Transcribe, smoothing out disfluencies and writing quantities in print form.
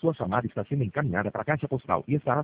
Sua chamada está sendo encaminhada para a caixa postal e estará